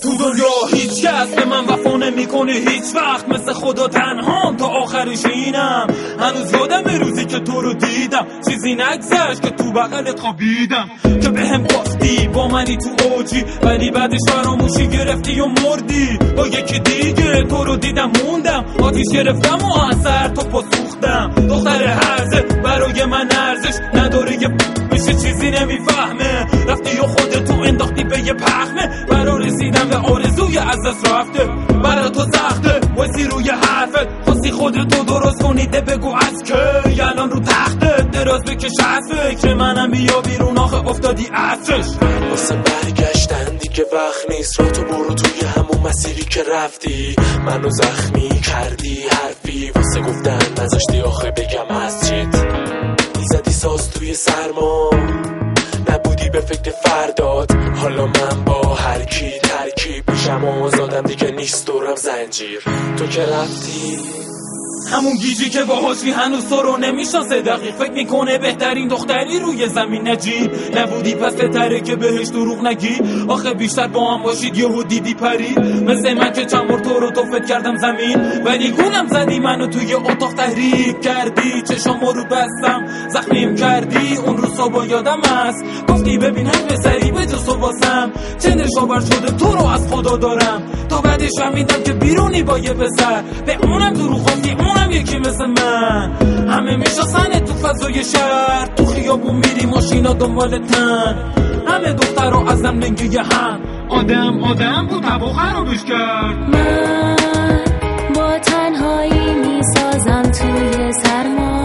تو دنیا هیچ کس به من وفا نمیکنه هیچ وقت، مثل خدا تنهام تا آخرش اینم. هنوز یادم روزی که تو رو دیدم، چیزی نگذشت که تو بغلت خوابیدم، که به هم گفتی با منی تو اوجی، ولی بعدش فراموشی گرفتی و مردی. با یکی دیگه تو رو دیدم موندم، آتیش گرفتم و اثر تو پاسوختم. دختر هرزه برای من ارزش نداره، یه میشه چیزی نمیفهمه. رفتی و خودتو انداختی به یه پخمه، برا رسیدم به آرزوی از دست رفته. برا تو سخته وایسی روی حرفت، خواستی خودتو درست کنیده بگو از که الان رو تخته دراز بکش از فکر منم، بیا بیرون آخه افتادی عصرش. واسه برگشتن دیگه وقت نیست، را تو برو توی همون مسیری که رفتی. منو زخمی کردی حرفی واسه گفتن نذاشتی آخه بگم از چیت. میزدی ساز توی سرما، نبودی به فکر فرداد. حالا من با هر کی ترکیب میشم و آزادم دیگه نیست دورم زنجیر. تو که رفتی همون گیجی که باهاشی هنوز تو رو نمیشناسه، دقیق فکر میکنه بهترین دختری روی زمین نجی. نبودی پس بهتره که بهش دروغ نگی، آخه بیشتر با هم باشید یهو دیدی پری. مثل من که چند بار تو رو توفت کردم زمین، ولی گولم زدی منو توی اتاق تحریک کردی. چشامو رو بستم زخمیم کردی، اون روز صبح یادم هست گفتی ببین هر پسری به جز تو واسم چندش آور شده تو رو از خدا دارم. تا بعدش فهمیدم که بیرونی با یه پسر، به اونم دروغ گفتی اونم یکی مثل من. همه میشناسن تو فضای شهر، تو خیابون میری ماشینا دنبالتن. همه دخترها از هم لنگی هم، آدم بود هوا خرابش کرد. من با تنهایی میسازم توی سرما،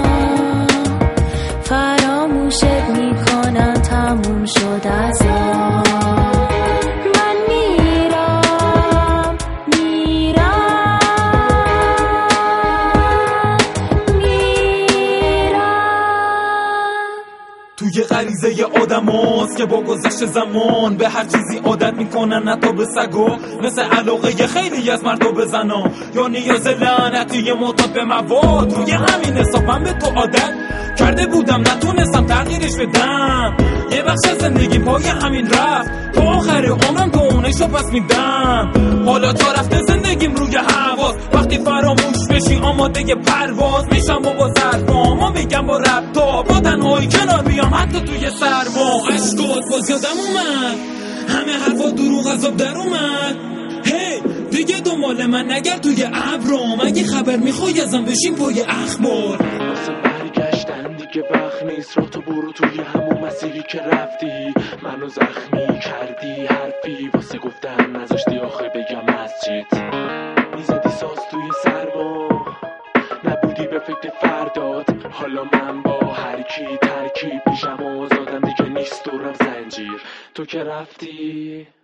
فراموشت میکنم تموم شد از توی غریزه آدم هاست که با گذشت زمان به هر چیزی عادت میکنن، حتی به سگو. مثل علاقه خیلی از مردا به زنا، یا نیاز لعنتی معتاد به مواد. روی همین حساب من به تو عادت کرده بودم، نتونستم تغییرش بدم. یه بخش از زندگی پای همین رفت، تا آخر عمرم تو اونشو پس میدم. حالا تا رفته زندگیم روی حواس، وقتی فراموش بشی آماده پرواز میشم و با ظرفام میگم با ربطا با تنهایی کنار بیام حتی توی سرما. عشقات باز یادم اومد، همه حرفا دروغ از آب در اومد. هی دیگه دنبال من نگرد توی ابرام، اگه خبر میخوای ازم بشین پای اخبار. واسه برگشتن دیگه وقت نیست، را تو برو توی همون مسیری که رفتی. منو زخمی کردی حرفی واسه گفتن نذاشتی آخه بگم از چیت. میزدی ساز توی سرما، نبودی به فکر فرداد. حالا من با هر کی ترکیب میشم و آزادم دیگه نیست دورم زنجیر. تو که رفتی